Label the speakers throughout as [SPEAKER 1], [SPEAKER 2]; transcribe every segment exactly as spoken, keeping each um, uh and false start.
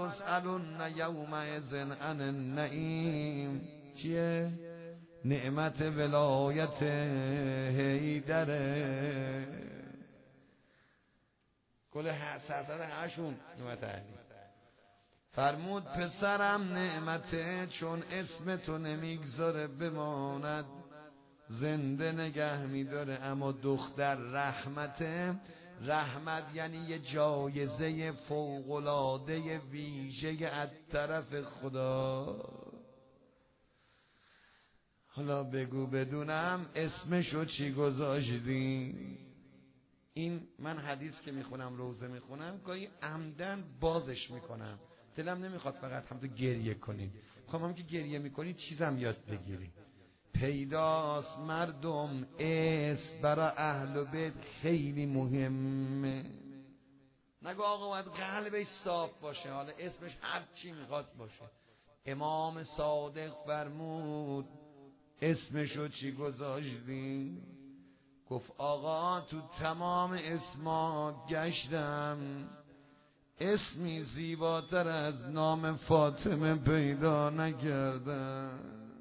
[SPEAKER 1] تسألن یومئذ عن النعیم. چیه؟ نعمت ولایت حیدره. کل سرسر هشون نعمت علی. فرمود پسرم نعمته چون اسم تو نمیگذاره بماند، زنده نگه میداره. اما دختر رحمته. رحمت یعنی یه جایزه فوق‌العاده ویژه از طرف خدا. حالا بگو بدونم اسمشو چی گذاشتی؟ این من حدیث که میخونم روزه میخونم گاهی عمدن بازش میکنم، دلم نمیخواد فقط هم تو گریه کنی، میخوام هم که گریه میکنی چیزم یاد بگیری. پیداست مردم اسم برای اهل بیت خیلی مهمه. نگو آقا باید قلبش صاف باشه، حالا اسمش هر چی میخواد باشه. امام صادق فرمود اسمشو چی گذاشتی؟ گفت آقا تو تمام اسما گشتم، اسمی زیباتر از نام فاطمه پیدا نکردم.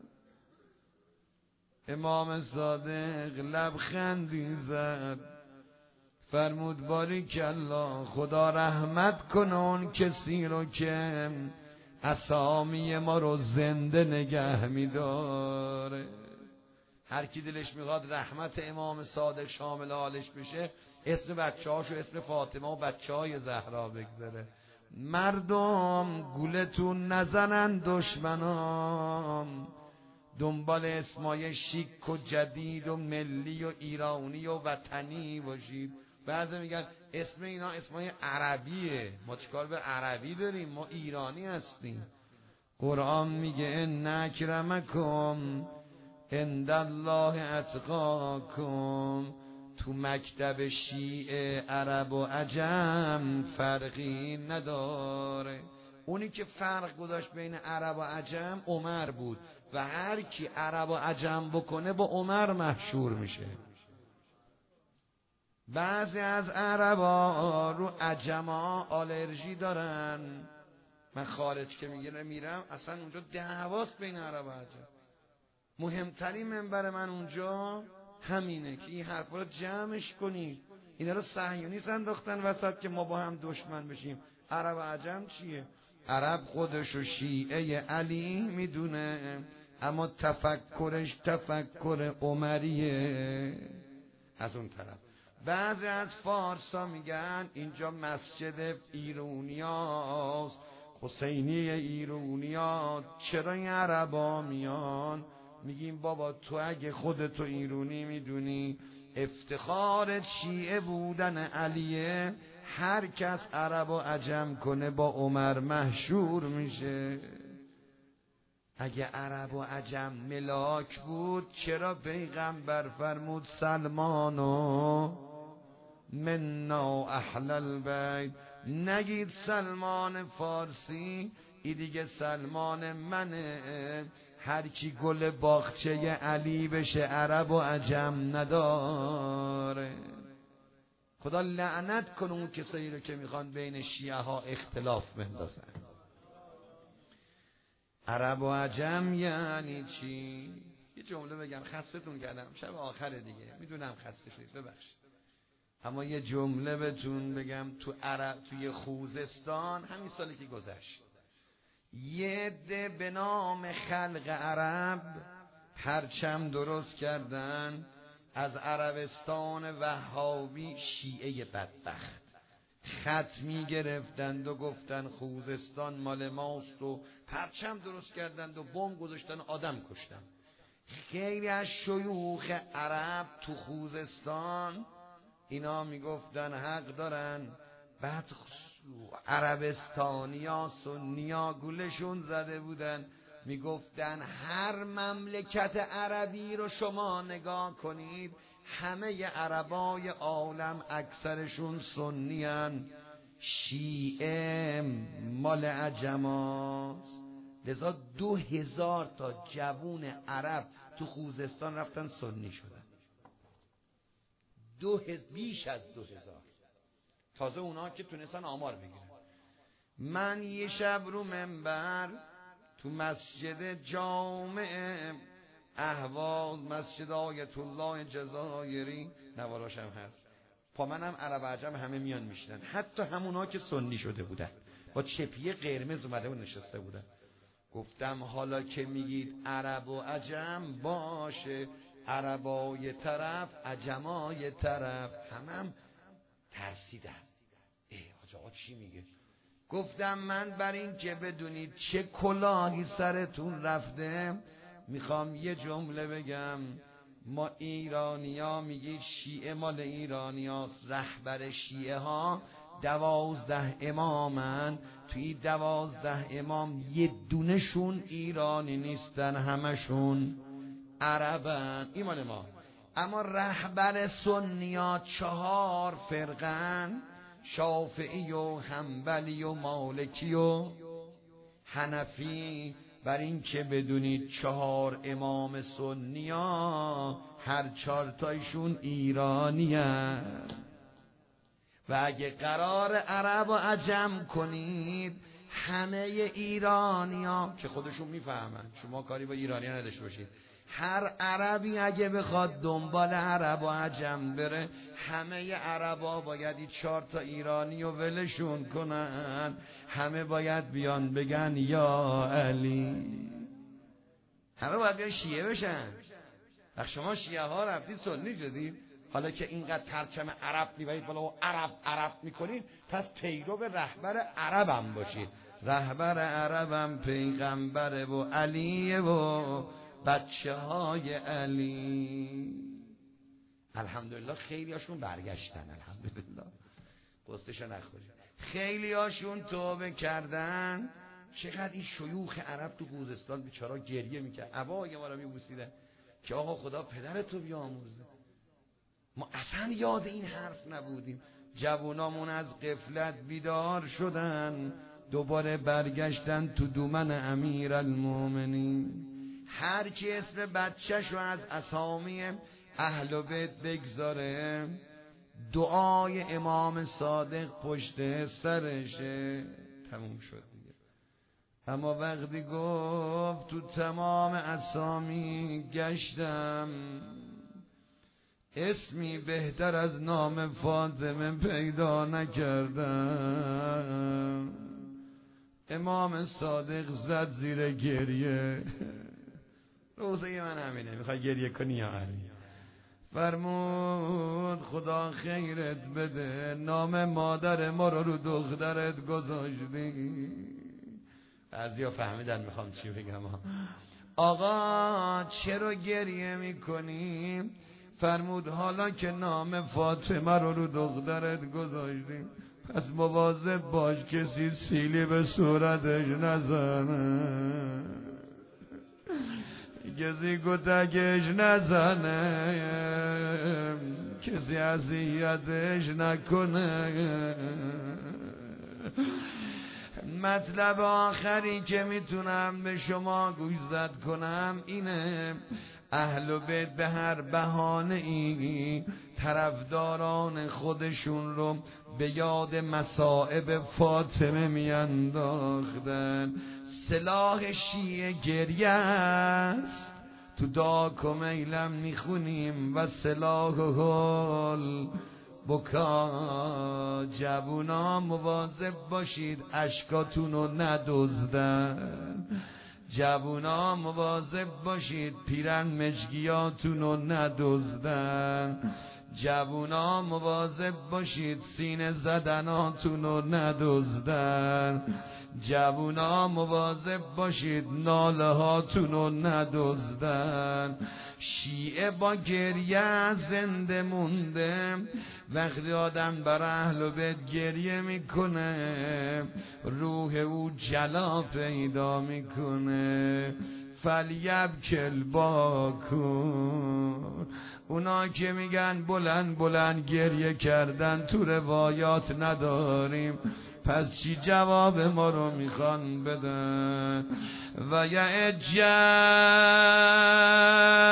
[SPEAKER 1] امام صادق لبخندی زد فرمود باریکالله، خدا رحمت کنه اون کسی رو که اسامی ما رو زنده نگه میداره. هر کی دلش میخواد رحمت امام صادق شامل حالش بشه، اسم بچه هاشو اسم فاطمه و بچه های زهرا بگذاره. مردم گولتون نزنن دشمنان، دنبال اسمای شیک و جدید و ملی و ایرانی و وطنی باشید. بعضی میگن اسم اینا اسمای عربیه، ما چیکار به عربی داریم، ما ایرانی هستیم. قرآن میگه ان اکرمکم عند الله اتقاکم. تو مکتب شیعه عرب و عجم فرقی نداره. اونی که فرق گذاشت بین عرب و عجم عمر بود و هر کی عرب و عجم بکنه با عمر محشور میشه. بعضی از عربا رو عجما آلرژی دارن. من خارج که میگیره میرم اصلا اونجا دعواست بین عرب و عجم. مهمترین منبر من اونجا همینه که این حرفا رو جمعش کنید. اینا رو صهیونیست انداختن وسط که ما با هم دشمن بشیم. عرب و عجم چیه؟ عرب خودشو شیعه علی میدونه، اما تفکرش تفکر عمریه. از اون طرف بعضی از فارسا میگن اینجا مسجد ایرونیاست، حسینی ایرونیات، چرا این عربا میان؟ میگیم بابا تو اگه خودتو ایرونی میدونی افتخار شیعه بودن علیه، هر کس عرب و عجم کنه با عمر محشور میشه. اگه عرب و عجم ملاک بود چرا پیغمبر فرمود سلمانو منا اهل البیت؟ نگید سلمان فارسی، ای دیگه سلمان منه. هر کی گل باغچه علی بشه عرب و عجم نداره. خدا لعنت کنه اون کسایی رو که میخوان بین شیعه ها اختلاف بندازن. عرب و عجم یعنی چی؟ یه جمله بگم، خستتون کردم، شب آخر دیگه میدونم خسته شدید ببخشید، اما یه جمله بهتون بگم. تو عرب توی خوزستان همین سالی که گذشت یه عده به نام خلق عرب پرچم درست کردن از عربستان وهابی شیعه بدبخت، خط می گرفتند و گفتن خوزستان مال ماست و پرچم درست کردند و بمب گذاشتن و آدم کشتن. خیلی از شیوخ عرب تو خوزستان اینا می گفتن حق دارن. بعد عربستانیا سنیا گولشون زده بودن، می گفتن هر مملکت عربی رو شما نگاه کنید همه عربای عالم اکثرشون سنیان، شیعه مال عجماست. لذا دو هزار تا جوون عرب تو خوزستان رفتن سنی شدن. دو هز... بیش از دو هزار. تازه اونا که تونستن آمار بگیرن. من یه شب رو منبر تو مسجد جامع اهواز، مسجد آیت الله جزایری، نواراشم هست، پا منم عرب عجم همه میان میشنن، حتی همونا که سنی شده بودن با چپیه قرمز اومده و نشسته بودن. گفتم حالا که میگید عرب و عجم، باشه عربای طرف عجمای طرف. همم ترسیدن، ای حاج آقا چی میگه؟ گفتم من بر این که بدونید چه کلاهی سرتون رفته میخوام یه جمله بگم. ما ایرانی ها میگید شیعه مال ایرانی هاست، رهبر شیعه ها دوازده امامن، توی دوازده امام یه دونشون ایرانی نیستن، همشون عربن، ایمان ما. اما رهبر سنیا چهار فرقن، شافعی و حنبلی و مالکی و حنفی. بر این که بدونید چهار امام سنیا هر چهار تایشون ایرانی هست. و اگه قرار عرب و عجم کنید، همه ایرانی ها که خودشون میفهمن، شما کاری با ایرانی ها نداشته باشید، هر عربی اگه بخواد دنبال عرب و عجم بره، همه عربا باید این چهار تا ایرانی رو ولشون کنن، همه باید بیان بگن یا علی، همه باید بیان شیعه بشن. و شما شیعه ها رفتید سنی شدید، حالا که اینقدر پرچم عرب میبرید بالا و عرب عرب میکنید، پس پیرو رهبر عربم باشید. رهبر عربم پیغمبره و علیه و بچه های علی. الحمدلله خیلی هاشون برگشتن، الحمدلله قصتشو نخورید. خیلی هاشون توبه کردن. چقدر این شیوخ عرب تو خوزستان بیچارا گریه میکرد، عبای ما رو میبوسیدن که آقا خدا پدرتو بیامرزه. ما اصلا یاد این حرف نبودیم. جوانامون از غفلت بیدار شدن، دوباره برگشتن تو دومن امیرالمومنین. هر کی اسم بچه‌شو از اسامی اهل بیت بگذاره، دعای امام صادق پشت سرشه، تموم شد دیگه. اما وقتی گفت تو تمام اسامی گشتم، اسمی بهتر از نام فاطمه پیدا نکردم، امام صادق زد زیر گریه. روزه من همینه، میخوای گریه کنی یا علی؟ فرمود خدا خیرت بده، نام مادر ما رو رو دخترت گذاشتی. بعضیا فهمیدن میخوام چی بگم. آقا چرا گریه میکنی؟ فرمود حالا که نام فاطمه رو رو دخترت گذاشتی، پس مواظب باش کسی سیلی به صورتش نزنه، کسی کتکش نزنه، کسی اذیتش نکنه. مطلب آخری که میتونم به شما گوشزد کنم اینه، اهل بیت به هر بهانه ای طرفداران خودشون رو به یاد مصائب فاطمه میانداختن. سلاح شیعه گریه است، تو داک و میلم میخونیم و سلاح هل بکا. جوونا مواظب باشید اشکاتونو ندزدن، جوونا مواظب باشید پیرن مشگیاتونو ندزدن، جوونا مواظب باشید سینه زدناتونو ندزدن، جوونا مواظب باشید ناله هاتونو ندزدن. شیعه با گریه زنده مونده، وقتی آدم بر اهل بیت گریه میکنه روح او جلا پیدا میکنه. فلیبکل باکون. اونا که میگن بلند بلند گریه کردن تو روایات نداریم، پس چی جواب ما رو میخوان بدن؟ و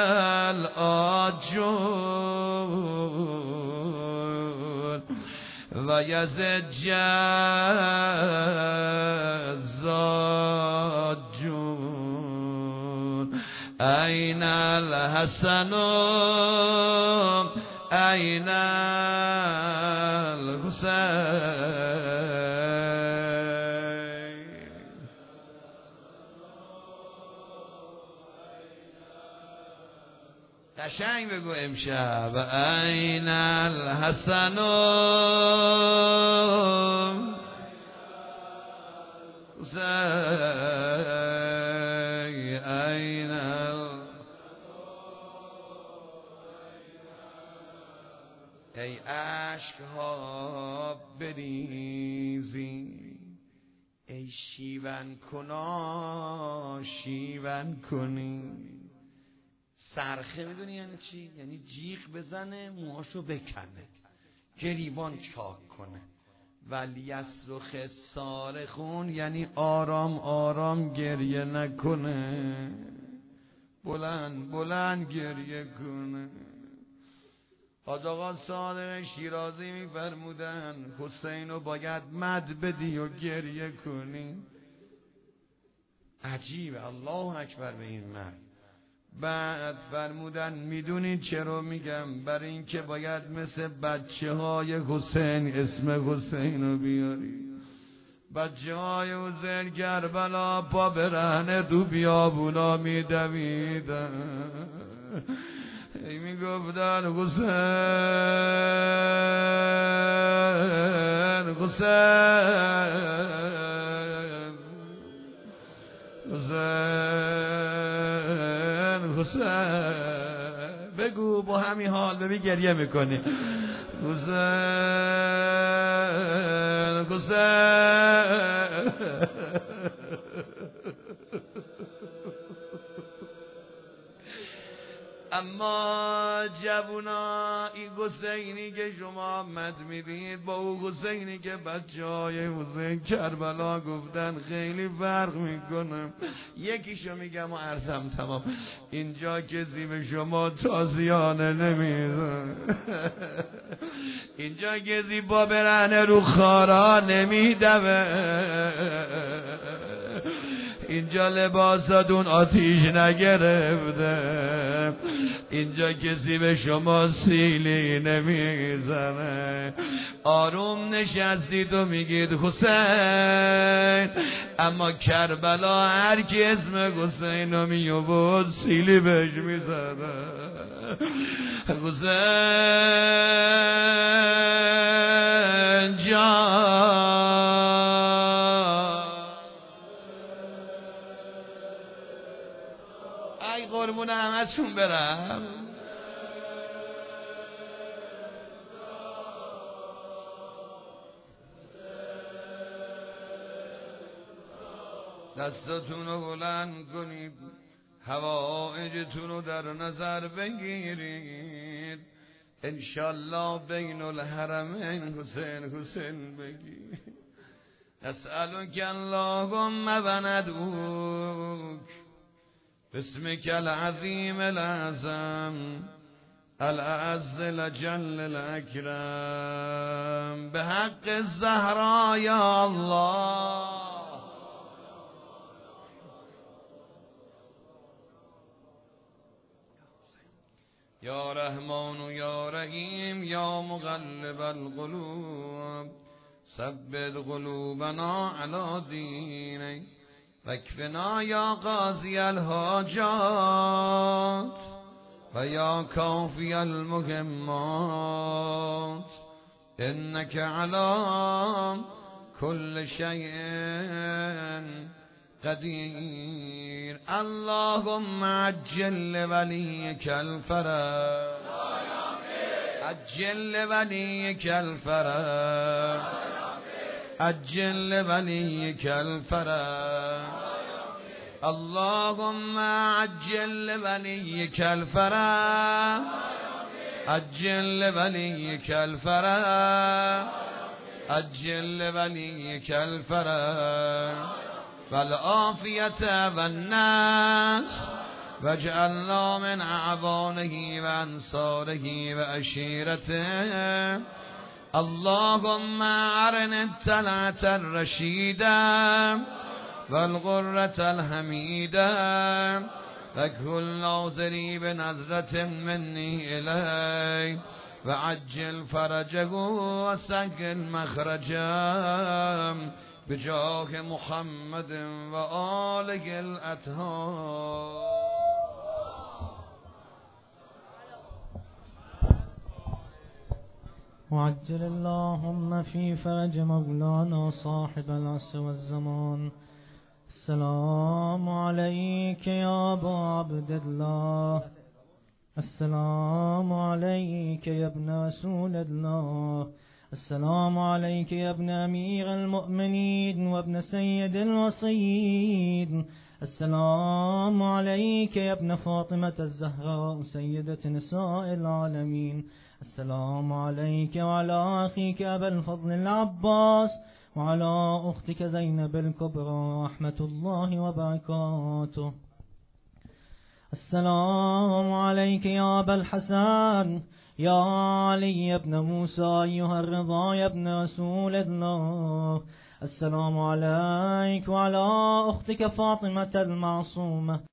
[SPEAKER 1] یعجل آجون و یزد جون این الحسن این الحسین. قشنگ بگو امشب این الحسن این ای عشقها بریزی ای شیون کنا شیون کنی. سرخه میدونی یعنی چی؟ یعنی جیغ بزنه موهاشو بکنه گریبان چاک کنه. ولیصرخ صارخون یعنی آرام آرام گریه نکنه بلند بلند گریه کنه. حاج آقا صادق شیرازی میفرمودن حسینو باید مد بدی و گریه کنی. عجیبه. الله اکبر به این مرد. بعد فرمودن میدونید چرا میگم؟ برای این که باید مثل بچه های حسین اسم حسین رو بیاری. بچه های حسین کربلا پا برهنه تو بیابونا میدویدن ای میگفتن حسین حسین حسین حسین. بگو با همین حال ببین گریه میکنی حسین حسین. اما جوونا این حسینی که شما مد میدید با او حسینی که بچه های حسین کربلا گفتن خیلی فرق میکنه. یکیشو میگم و عرضم تمام. اینجا کسی به شما تازیانه نمیزن اینجا کسی با برهنه رو خارا نمیدوه اینجا لباساتون آتیش نگرفته اینجا کسی به شما سیلی نمیزنه. آروم نشستید و میگید حسین اما کربلا هر کی اسم حسین رو میوود سیلی بهش میزنه. حسین جان ای قربون همتون برم. دستاتون رو بلند کنید حوائجتون رو در نظر بگیرید انشالله بین الحرمین حسین حسین بگید. اسألک اللهم و ندعوک باسمك العظیم الأعظم الأعز الأجل الأكرم بحق الزهراء یا الله. یا رحمان یا رحیم یا مقلب القلوب ثبت قلوبنا علی دینک واکفنا یا قاضی الحاجات و یا کافی المهمات انک علی کل شیء قدیر. اللهم عجل ولیک الفرج عجل ولیک الفرج عجل ولیک الفرج. اللهم عجل ولیک الفرج عجل ولیک الفرج عجل ولیک الفرج والعافیت والنصر واجعلنا من اعوانه و انصاره و عشیرته اللهم أرنا الطلعة الرشيدة والغرة الحميدة فكل ناظري بنظرة مني إليه وعجل فرجه وسهل مخرجه بجاه محمد وآله الأطهار.
[SPEAKER 2] وعجل اللهم في فرج مولانا صاحب العصر والزمان. السلام عليك يا أبا عبد الله، السلام عليك يا ابن رسول الله، السلام عليك يا ابن أمير المؤمنين وابن سيد الوصيين، السلام عليك يا ابن فاطمة الزهراء سيدة نساء العالمين، السلام عليك وعلى أخيك أبا الفضل العباس وعلى أختك زينب الكبرى رحمة الله وبركاته. السلام عليك يا أبا الحسن يا علي بن موسى أيها الرضا يا ابن رسول الله، السلام عليك وعلى أختك فاطمة المعصومة